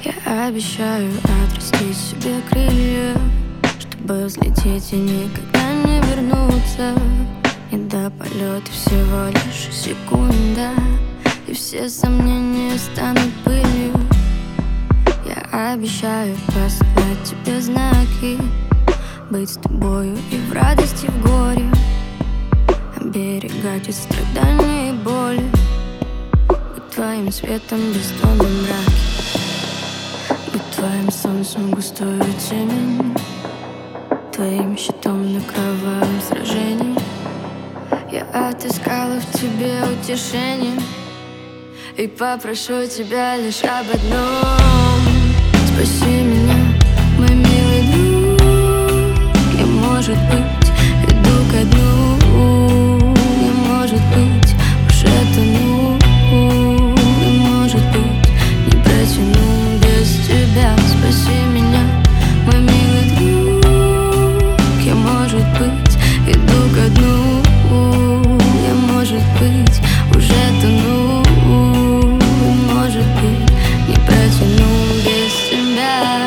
Я обещаю отрастить себе крылья, чтобы взлететь и никогда не вернуться. И до полета всего лишь секунда, и все сомнения станут пылью. Я обещаю посылать тебе знаки, быть с тобою и в радости, и в горе, оберегать от страданий и боли, быть твоим светом в бездонном мраке, быть твоим солнцем в густую темень, твоим щитом на кровавом сражении. Я отыскала в тебе утешение и попрошу тебя лишь об одном: спаси меня, мой милый друг. Я, может быть, иду ко дну, я, может быть, уже тону, и, может быть, не протяну без тебя. Спаси меня, мой милый друг. Я, может быть, иду ко дну, я, может быть, уже тону, и, может быть, не протяну без тебя.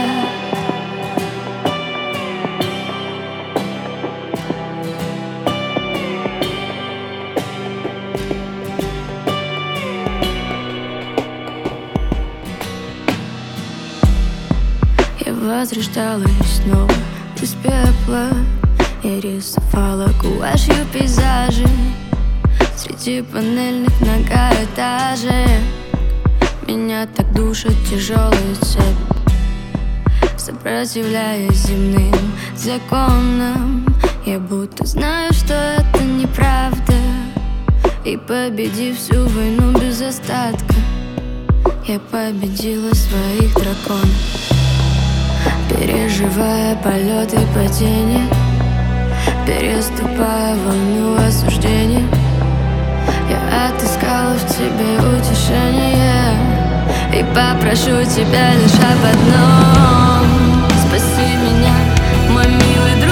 Я возрождалась снова из пепла, я рисовала гуашью пейзажи среди панельных многоэтажек. Меня так душат тяжелые цепи, сопротивляясь земным законам. Я будто знаю, что это неправда, и победив всю войну без остатка, я победила своих драконов. Переживая полеты и падения, переступая волну осуждения, я отыскала в тебе утешение и попрошу тебя лишь об одном: спаси меня, мой милый друг.